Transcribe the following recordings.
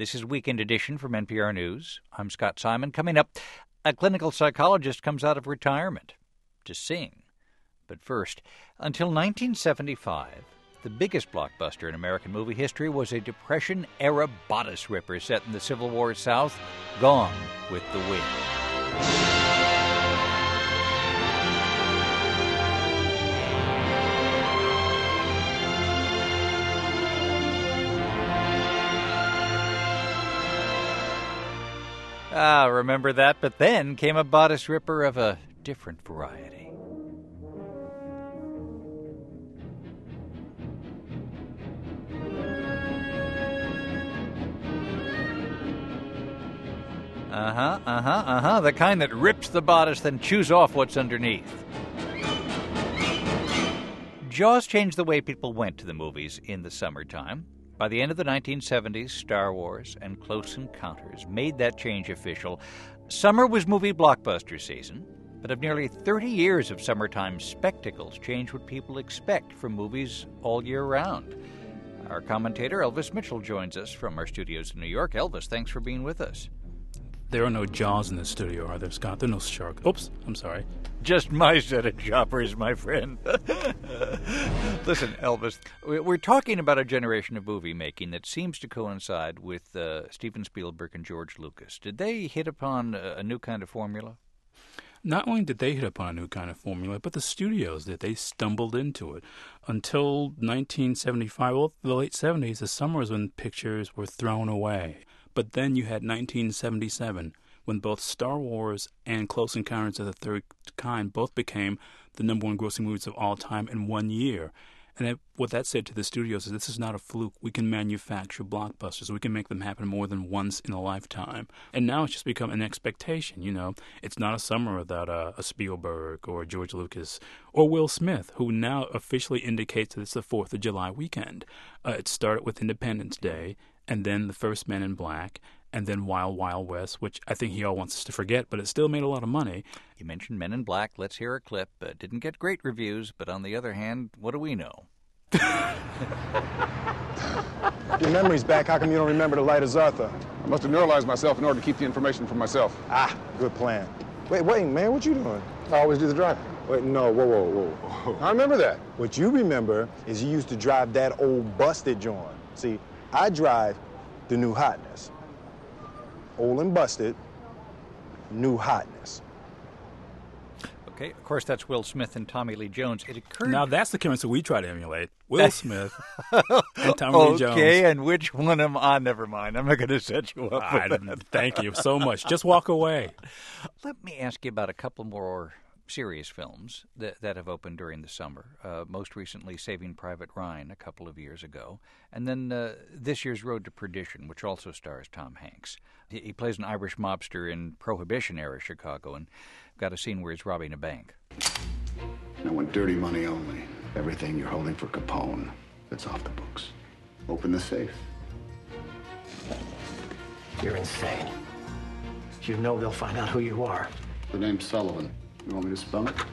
This is Weekend Edition from NPR News. I'm Scott Simon. Coming up, a clinical psychologist comes out of retirement to sing. But first, until 1975, the biggest blockbuster in American movie history was a Depression-era bodice ripper set in the Civil War South, Gone with the Wind. Remember that? But then came a bodice ripper of a different variety. The kind that rips the bodice, then chews off what's underneath. Jaws changed the way people went to the movies in the summertime. By the end of the 1970s, Star Wars and Close Encounters made that change official. Summer was movie blockbuster season, but of nearly 30 years of summertime spectacles changed what people expect from movies all year round. Our commentator, Elvis Mitchell, joins us from our studios in New York. Elvis, thanks for being with us. There are no jaws in the studio, are there, Scott? There are no sharks. Oops, I'm sorry. Just my set of choppers, my friend. Listen, Elvis, we're talking about a generation of movie making that seems to coincide with Steven Spielberg and George Lucas. Did they hit upon a new kind of formula? Not only did they hit upon a new kind of formula, but the studios did. They stumbled into it. Until 1975, well, the late 70s, the summer was when pictures were thrown away. But then you had 1977, when both Star Wars and Close Encounters of the Third Kind both became the number one grossing movies of all time in 1 year. And what that said to the studios is, this is not a fluke. We can manufacture blockbusters. We can make them happen more than once in a lifetime. And now it's just become an expectation, you know. It's not a summer without a Spielberg or George Lucas or Will Smith, who now officially indicates that it's the 4th of July weekend. It started with Independence Day, and then The First Men in Black, and then Wild Wild West, which I think he all wants us to forget, but it still made a lot of money. You mentioned Men in Black. Let's hear a clip. Didn't get great reviews, but on the other hand, what do we know? Your memory's back. How come you don't remember the Light of Zartha? I must have neuralized myself in order to keep the information for myself. Good plan. Wait, man, what you doing? I always do the driving. Wait, no, whoa. I remember that. What you remember is you used to drive that old busted joint. See, I drive the new hotness. Old and busted, new hotness. Okay, of course, that's Will Smith and Tommy Lee Jones. It occurred... Now that's the chemistry we try to emulate. Will Smith and Tommy Lee Jones. Okay, and which one am I? Never mind. I'm not going to set you up with that. Thank you so much. Just walk away. Let me ask you about a couple more serious films that have opened during the summer. Most recently, Saving Private Ryan a couple of years ago. And then this year's Road to Perdition, which also stars Tom Hanks. He plays an Irish mobster in Prohibition-era Chicago and got a scene where he's robbing a bank. I want dirty money only. Everything you're holding for Capone, that's off the books. Open the safe. You're insane. You know they'll find out who you are. The name's Sullivan. You want me to spell it?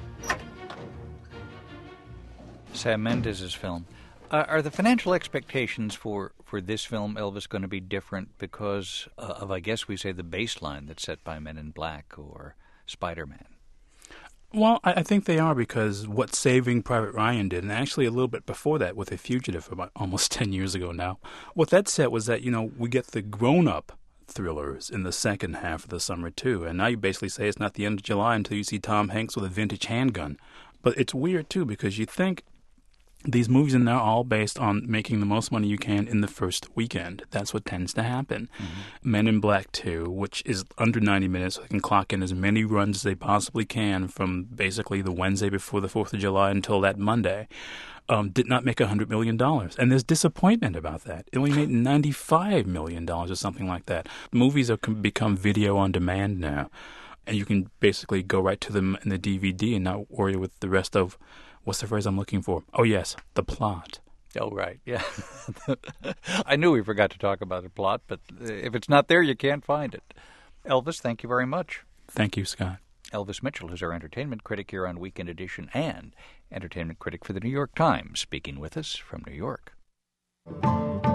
Sam Mendes' film. Are the financial expectations for this film, Elvis, going to be different because of, I guess we say, the baseline that's set by Men in Black or Spider-Man? Well, I think they are, because what Saving Private Ryan did, and actually a little bit before that with A Fugitive about almost 10 years ago now, what that said was that, you know, we get the grown-up thrillers in the second half of the summer too, and now you basically say it's not the end of July until you see Tom Hanks with a vintage handgun. But it's weird too, because you think these movies are now all based on making the most money you can in the first weekend. That's what tends to happen. Mm-hmm. Men in Black 2, which is under 90 minutes, so they can clock in as many runs as they possibly can from basically the Wednesday before the 4th of July until that Monday, did not make $100 million. And there's disappointment about that. It only made $95 million or something like that. Movies have become video on demand now, and you can basically go right to them in the DVD and not worry with the rest of, what's the phrase I'm looking for? Oh, yes, the plot. Oh, right, yeah. I knew we forgot to talk about the plot, but if it's not there, you can't find it. Elvis, thank you very much. Thank you, Scott. Elvis Mitchell is our entertainment critic here on Weekend Edition and entertainment critic for the New York Times, speaking with us from New York.